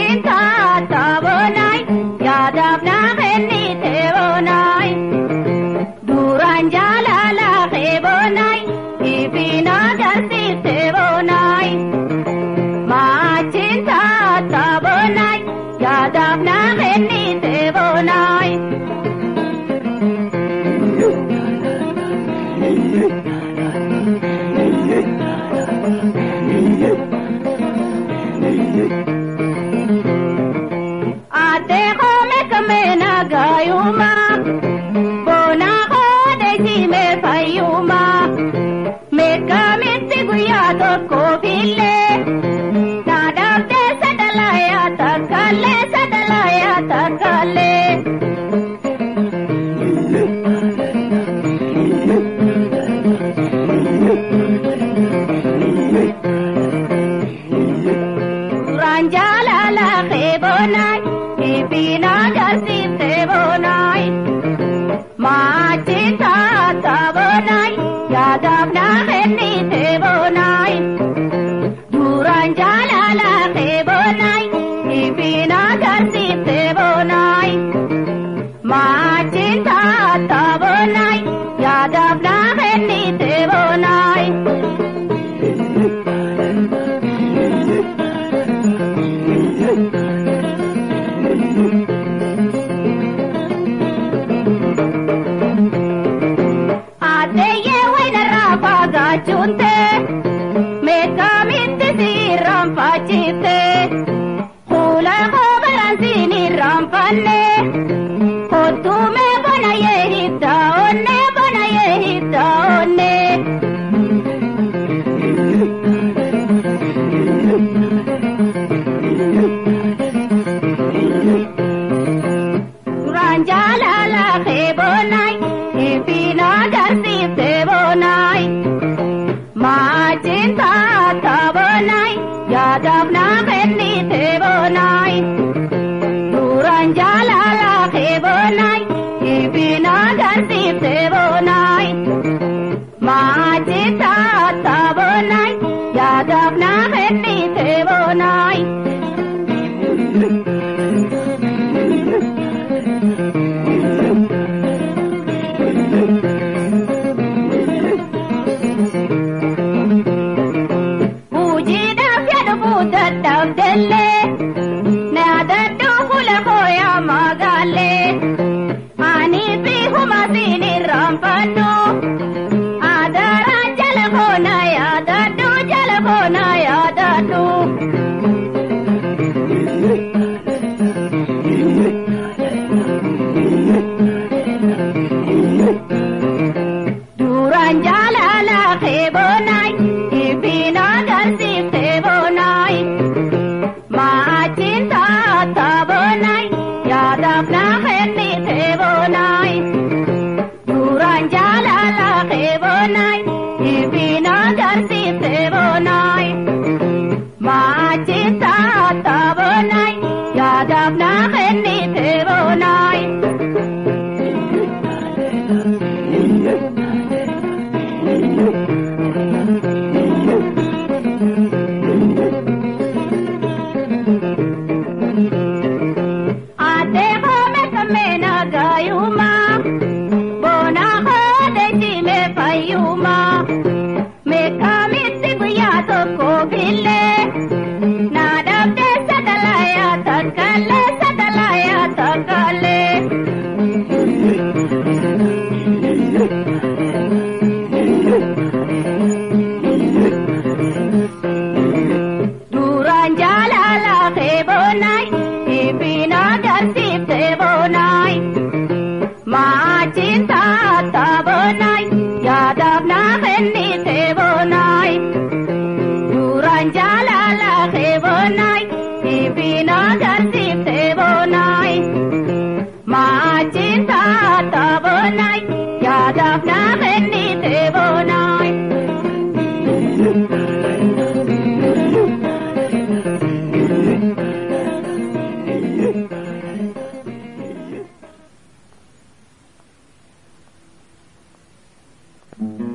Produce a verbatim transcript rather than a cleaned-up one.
cinta tabonai yadab na khenni tebonai duran jalala khebonai ibina darsi tebonai ma cinta tabonai yadab na khenni tebonai ate kome kamena gayuma bona kode jime fayuma meka mitti guya to kofile nadabde sadalaya takale sadalaya takale ranjalala khebonai ibina darsi tebonai ma cinta tabonai yadab na khenni tebonai duran jalala khebonai ibina darsi tebonai ma cinta tabonai yadab na khenni tebonai chunte meka mitti siram pachite hula khobaranzini rampanne hotu me bonaye hitta onne bonaye hitta onne ranjalala khebonai ibina darsi tebonai ma cinta tabonai yadab na khenni tebonai duran jalala khebonai ibina darsi tebonai ma cinta tabonai yadab na khenni tebonai Dabdelle nadaddu khula khoya magale ani bi humasini rampannu adara jal khona yadaddu jal khona yadaddu duran jalala khebonai ibina darsi tebonai ma cinta tabonai yadab na khenni tebonai duran jalala khebonai ibina darsi tebonai ma cinta tabonai yadab na khenni tebonai gayuma bona kode jime fayuma meka mitti guya to kofile nadabde sadalaya takale sadalaya takale duran jalala khebonai ibina darsi tebonai ma cinta tabonai yadab na khenni tebonai duran jalala khebonai ibina darsi tebonai ma cinta tabonai yadab na khenni tebonai Mm-hmm.